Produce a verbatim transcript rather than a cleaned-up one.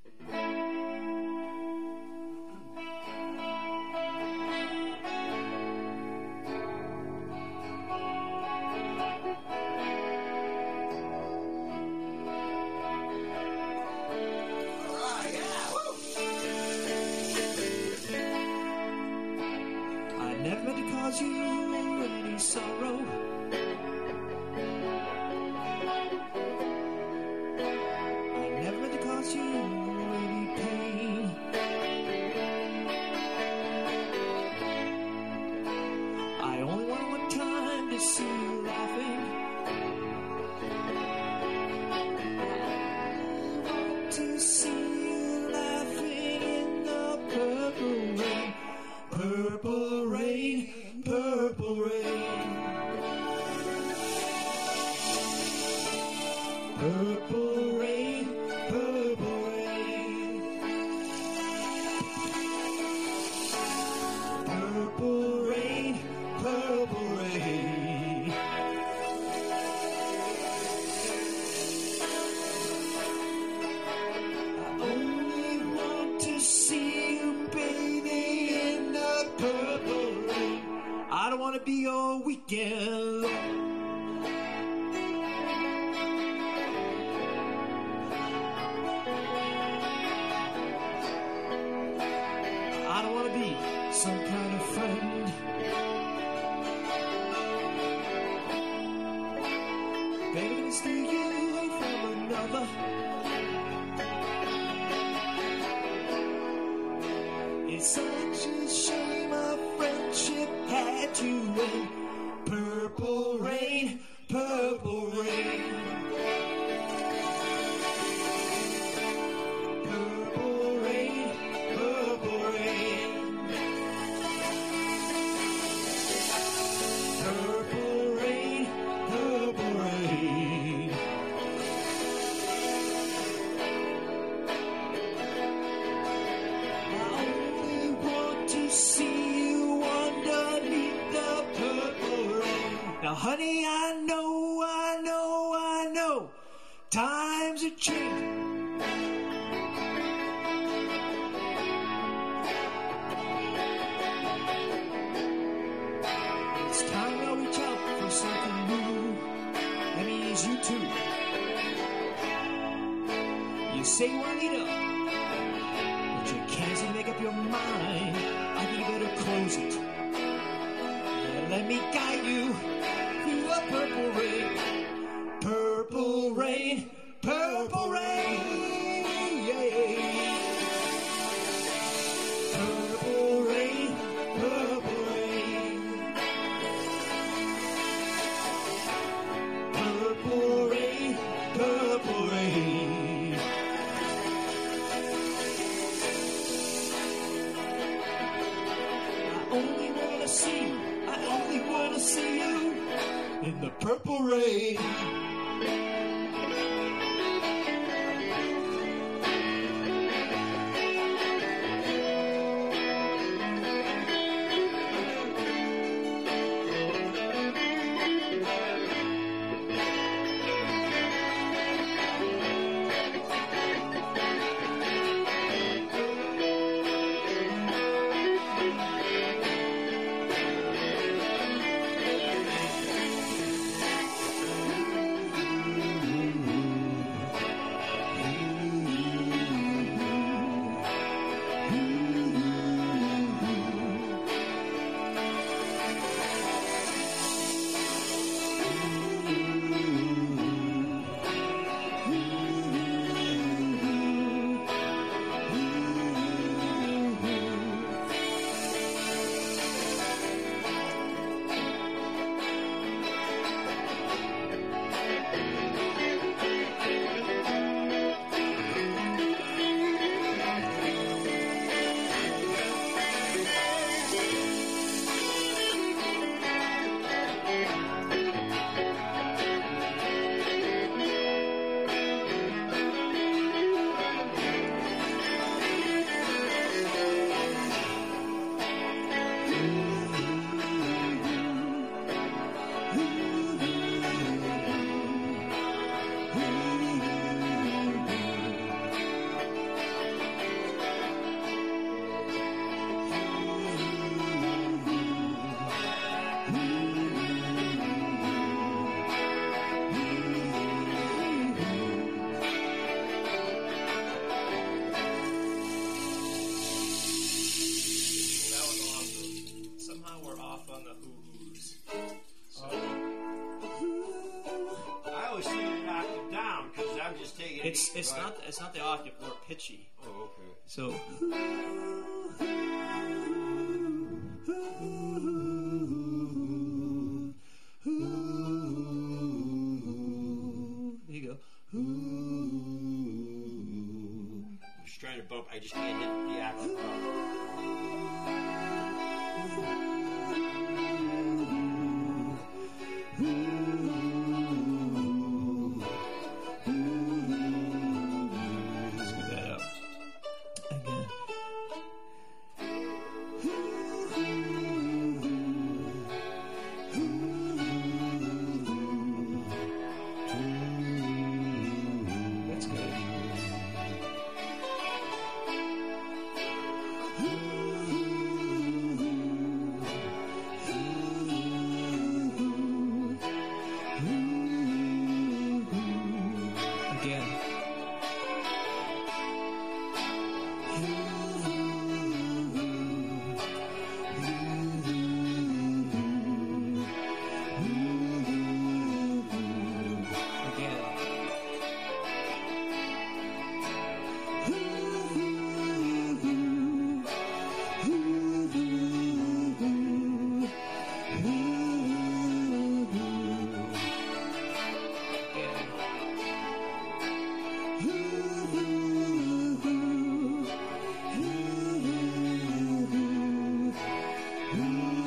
Never meant to cause you any sorrow. I never meant to cause you any pain. I only want one time to see you laughing. I want to see you laughing in the purple rain. Purple rain, purple rain. Purple rain, purple rain. Purple rain, purple rain. I only want to see you, baby, in the purple rain. I don't want to be your weekend love. I don't want to be some kind of friend. Baby, let me steal you from another. It's such a shame our friendship had to end. Purple rain, purple rain. Purple rain, purple rain. Purple rain, purple rain. I only want to see you underneath the purple rain. Now, honey, I know, I know, I know, times are changing. It's time I reach out for something new. That means you too. You say you want it up, but you can't seem to make up your mind. I think you better close it. Yeah, let me guide you through the purple rain. Purple rain, purple rain. Yeah. Purple rain, purple rain. Purple rain, purple rain. I only wanna see you, I only wanna see you in the purple rain. It's it's right. not it's not the octave, more pitchy. Oh, okay. So. There you go. I'm just trying to bump. I just can't hit the octave. Screw that up. Again. That's good. Again. Again. Again.